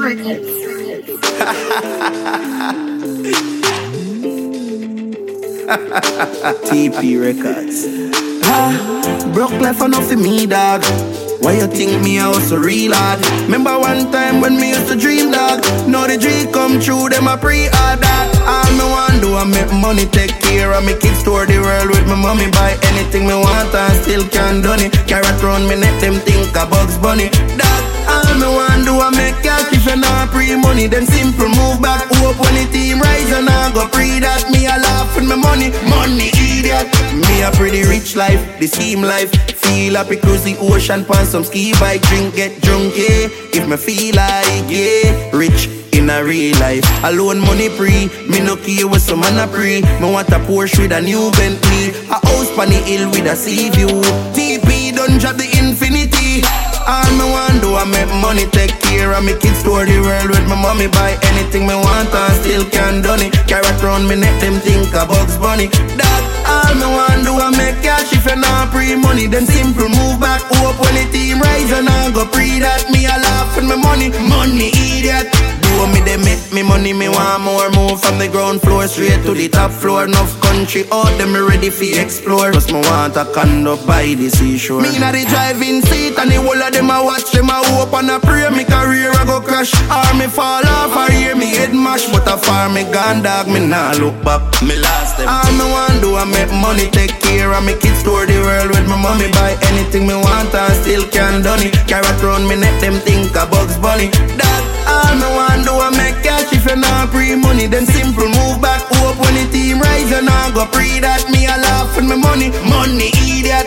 TP Records. Broke life enough for me, dog. Why you think me I was so real hard? Remember one time when me used to dream, dog. Now the dream come true, them a pre-hard that. All me want do I make money, take care of me kids, tour the world with my mommy. Buy anything me want and still can't done it. Carrot round me neck, them think a Bugs Bunny. Dog, all me want do I make cash. If you not pre-money, then simple move back. Hope when the team rise and I go pre that. Me a laugh with my money, money idiot. Me a pretty rich life, the scheme life. Feel happy, cruise the ocean, pan some ski bike, drink, get drunk, yeah. If me feel like, yeah, rich in a real life. Alone money free, me no care with some man a pre. Me want a Porsche with a new Bentley, a house pan the hill with a sea view. TP don't drop the infinity. All me want do I make money, take care of me kids, tour the world with my mommy. Buy anything me want and still can't done it. Carrot round me neck, them think a Bugs Bunny. That all me want do I make cash. If you not pre-money, then simple move back. Hope when the team rise and I go pre that. Me a laugh with my money, money idiot. Do me they make me money, me want more. Move from the ground floor straight to the top floor. Enough country out, them me ready for explore. Plus me want a condo by the seashore. Me na the driving seat and the whole of them a watch. Them a hope and a pray me career a go crash. Or me fall off or hear me head mash. But a far me gone dog, me nah look back. Me lost them. All me want do I make money, take care of me kids, tour the world with my mommy. Buy anything me want and still can't done it. Carrot round me neck, them think a Bugs Bunny. That all me want do I make cash. If you not pre-money, then simple move back. Hope when the team rise and I go pre that. Me a laugh with my money, money idiot.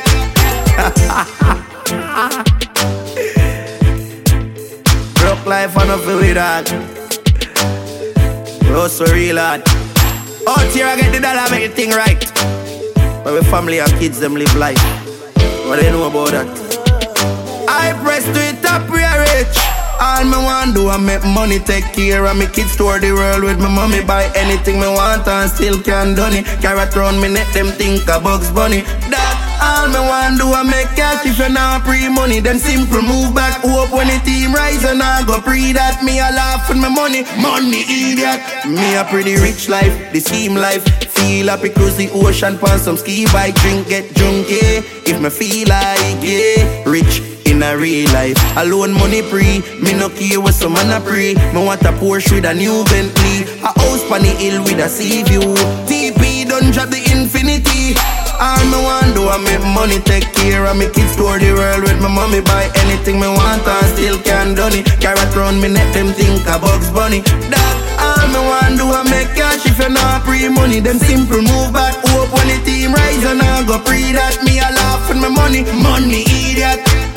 Broke life on a feel with that. Bro, so real hard. Out here I get the dollar, make the thing right. But with family and kids, them live life. What they know about that? I press to it up, we are rich. All me want do I make money, take care of me kids, tour the world with my mommy. Buy anything me want and still can't done it. Carrot round me neck, them think a Bugs Bunny. That all me want do I make cash. If you not pre-money, then simple move back. Hope when the team rise and I go pre that. Me a laugh with my money, money idiot. Me a pretty rich life, the scheme life. Feel happy, cruise the ocean, pan some ski bike, drink, get drunk, yeah. If me feel like, yeah, rich in a real life. Alone money free, me no care with some man a pray. Me want a Porsche with a new Bentley, a house pan the hill with a sea view. TP don't drop the infinity. All me want do I make money, take care of me kids, tour the world with my mommy. Buy anything me want and still can't done it. Carrot round me neck, them think a Bugs Bunny. That all me want do I make cash. If you not pre-money, then simple move back. Hope when the team rise and I go pre that. Me a laugh with my money, money idiot.